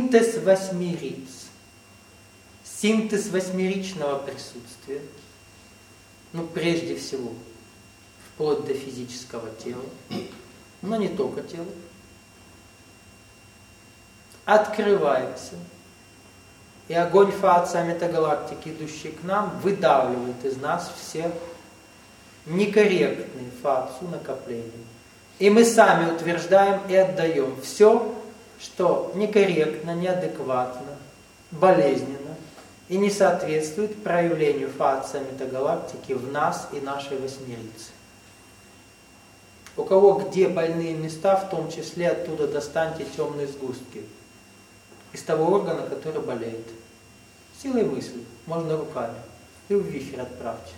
синтез восьмириц. Синтез восьмеричного присутствия, прежде всего, вплоть до физического тела, но не только тела, открывается, и огонь фаотца метагалактики, идущий к нам, выдавливает из нас все некорректные фаотцу накопления. И мы сами утверждаем и отдаем все, что некорректно, неадекватно, болезненно и не соответствует проявлению фаотца метагалактики в нас и нашей восьмерице. У кого где больные места, в том числе оттуда достаньте темные сгустки из того органа, который болеет. Силой мысли, можно руками, и в вихрь отправьте.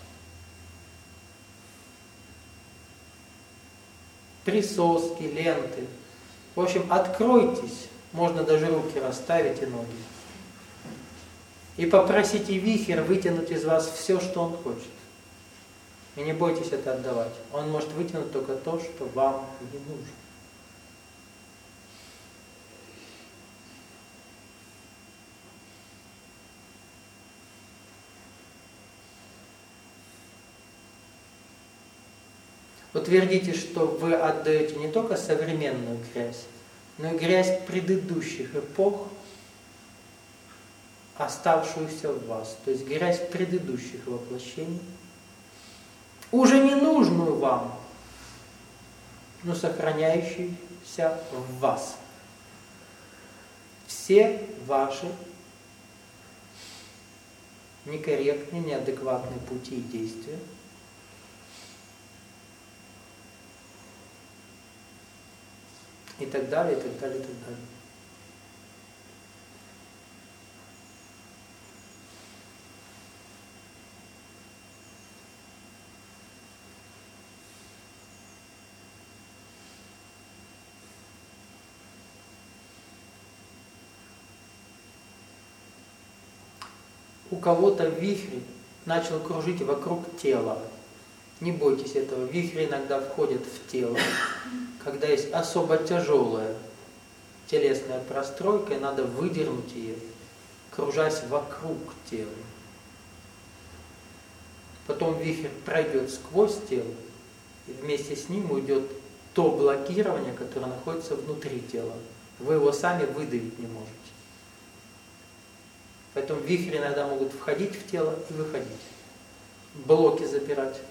Присоски, ленты. В общем, откройтесь, можно даже руки расставить и ноги. И попросите вихрь вытянуть из вас все, что он хочет. И не бойтесь это отдавать. Он может вытянуть только то, что вам не нужно. Утвердите, что вы отдаете не только современную грязь, но и грязь предыдущих эпох, оставшуюся в вас. То есть грязь предыдущих воплощений, уже не нужную вам, но сохраняющуюся в вас. Все ваши некорректные, неадекватные пути и действия и так далее, и так далее, и так далее. У кого-то вихрь начал кружить вокруг тела. Не бойтесь этого. Вихри иногда входят в тело, когда есть особо тяжелая телесная простройка, и надо выдернуть ее, кружась вокруг тела. Потом вихрь пройдет сквозь тело, и вместе с ним уйдет то блокирование, которое находится внутри тела. Вы его сами выдавить не можете. Поэтому вихри иногда могут входить в тело и выходить. Блоки забирать.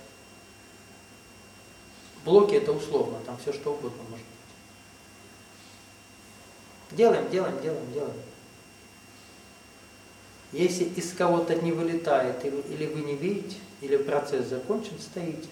Блоки это условно, там все что угодно может быть. Делаем, делаем, делаем, делаем. Если из кого-то не вылетает, или вы не видите, или процесс закончен, стоите.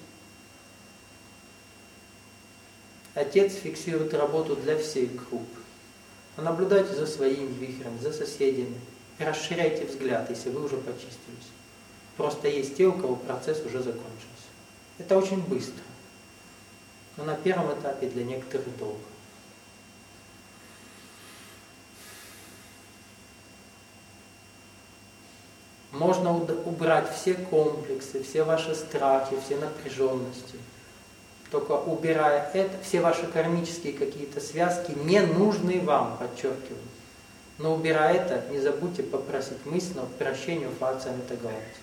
Отец фиксирует работу для всей группы. Наблюдайте за своим вихрем, за соседями. Расширяйте взгляд, если вы уже почистились. Просто есть те, у кого процесс уже закончился. Это очень быстро. Но на первом этапе для некоторых долго. Можно убрать все комплексы, все ваши страхи, все напряженности. Только убирая это, все ваши кармические какие-то связки, ненужные вам, подчеркиваю. Но убирая это, не забудьте попросить мысленного прощения у фаотца метагалактики.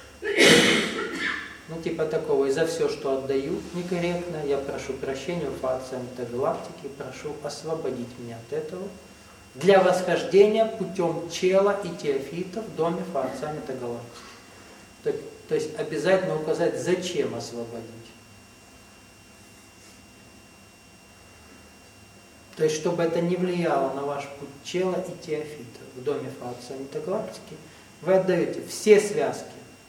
Типа такого, и за все, что отдаю некорректно, я прошу прощения у фаотца метагалактики, прошу освободить меня от этого для восхождения путем чела и теофита в доме фаотца метагалактики. То есть обязательно указать, зачем освободить. То есть, чтобы это не влияло на ваш путь чела и теофита в доме фаотца метагалактики, вы отдаете все связки,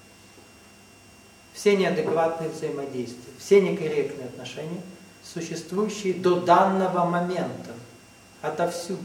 все неадекватные взаимодействия, все некорректные отношения, существующие до данного момента, отовсюду.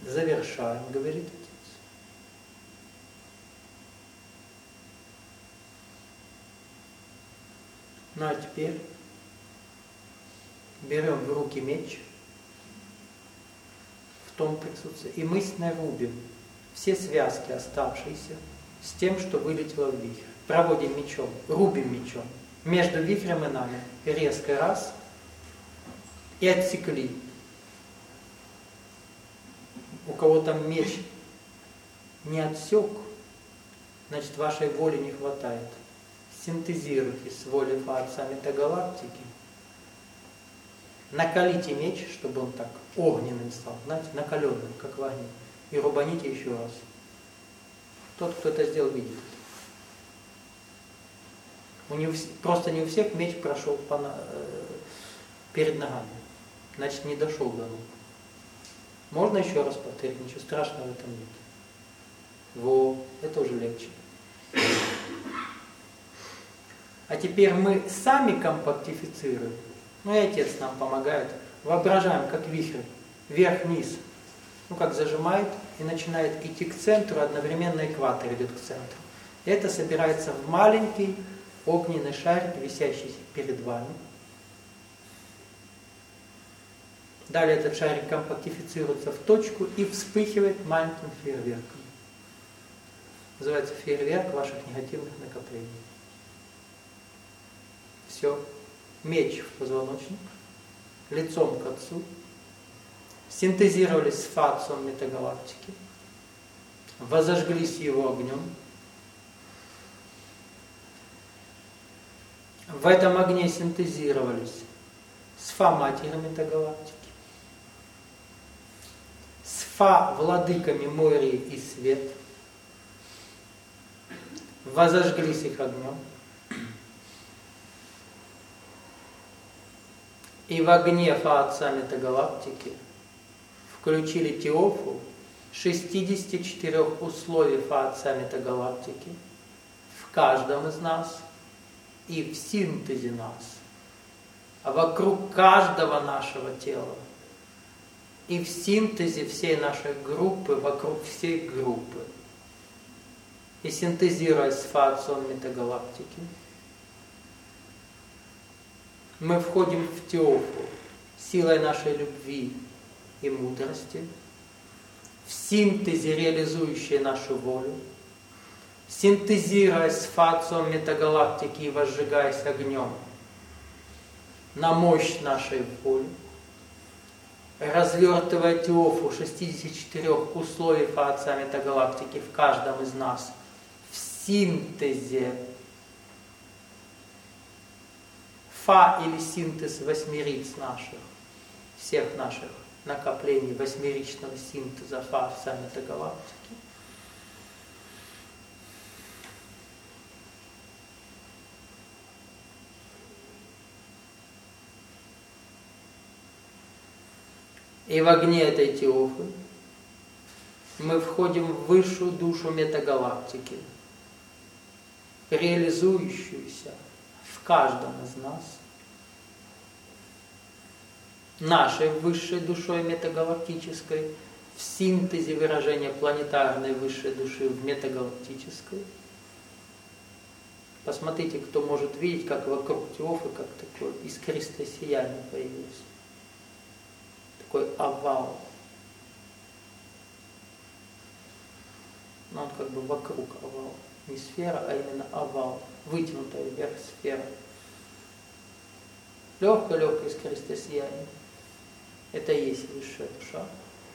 завершаем, говорит Отец. Ну а теперь берем в руки меч в том присутствии и мысленно рубим все связки оставшиеся с тем, что вылетело в вихрь. Проводим мечом, рубим мечом между вихрем и нами. Резко раз и отсекли. У кого там меч не отсек, значит вашей воли не хватает. Синтезируйте с волей Отца Метагалактики. Накалите меч, чтобы он так огненным стал, знаете, накаленным, как в огне. И рубаните еще раз. Тот, кто это сделал, видит. Просто не у всех меч прошел перед ногами. Значит, не дошел до рук. Можно еще раз повторить, ничего страшного в этом нет. Это уже легче. А теперь мы сами компактифицируем. Ну и Отец нам помогает. Воображаем, как вихрь, вверх-вниз. Как зажимает и начинает идти к центру, одновременно экватор идет к центру. И это собирается в маленький огненный шарик, висящий перед вами. Далее этот шарик компактифицируется в точку и вспыхивает маленьким фейерверком. Называется фейерверк ваших негативных накоплений. Все. Меч в позвоночник, лицом к Отцу. Синтезировались с Отцом Метагалактики. Возожглись его огнем. В этом огне синтезировались с Матерью Метагалактики. С владыками моря и свет. Возожглись их огнем. И в огне Отца Метагалактики включили Теофу 64 условий Отца Метагалактики в каждом из нас и в синтезе нас, а вокруг каждого нашего тела и в синтезе всей нашей группы, вокруг всей группы. И синтезируясь с Отцом Метагалактики, мы входим в Теофу силой нашей любви и мудрости, в синтезе, реализующей нашу волю, синтезируясь с Отцом Метагалактики и возжигаясь огнем на мощь нашей воли, развертывая Теофу 64 условий Отца Метагалактики в каждом из нас, в синтезе или синтез восьмериц наших, всех наших накоплений восьмеричного синтеза Отца Метагалактики. И в огне этой Теофы мы входим в высшую душу метагалактики, реализующуюся в каждом из нас, нашей высшей душой метагалактической, в синтезе выражения планетарной высшей души в метагалактической. Посмотрите, кто может видеть, как вокруг Теофы, как такое искристое сияние появилось. Такой овал. Но он как бы вокруг овала. Не сфера, а именно овал. Вытянутая вверх сфера. Легкое-легкое искристое сияние. Это и есть высшая душа.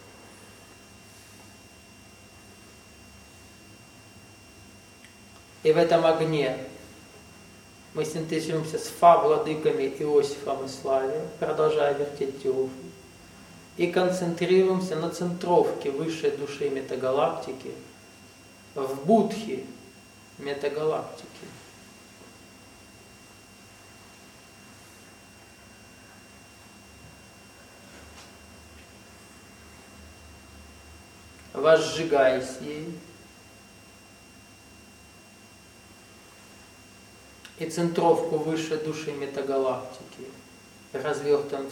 И в этом огне мы синтезируемся с владыками Иосифом и Славием, продолжая вертеть Теофу, и концентрируемся на центровке высшей души метагалактики в Будхе метагалактики. Возжигаясь ей, и центровку высшей души метагалактики развертываем в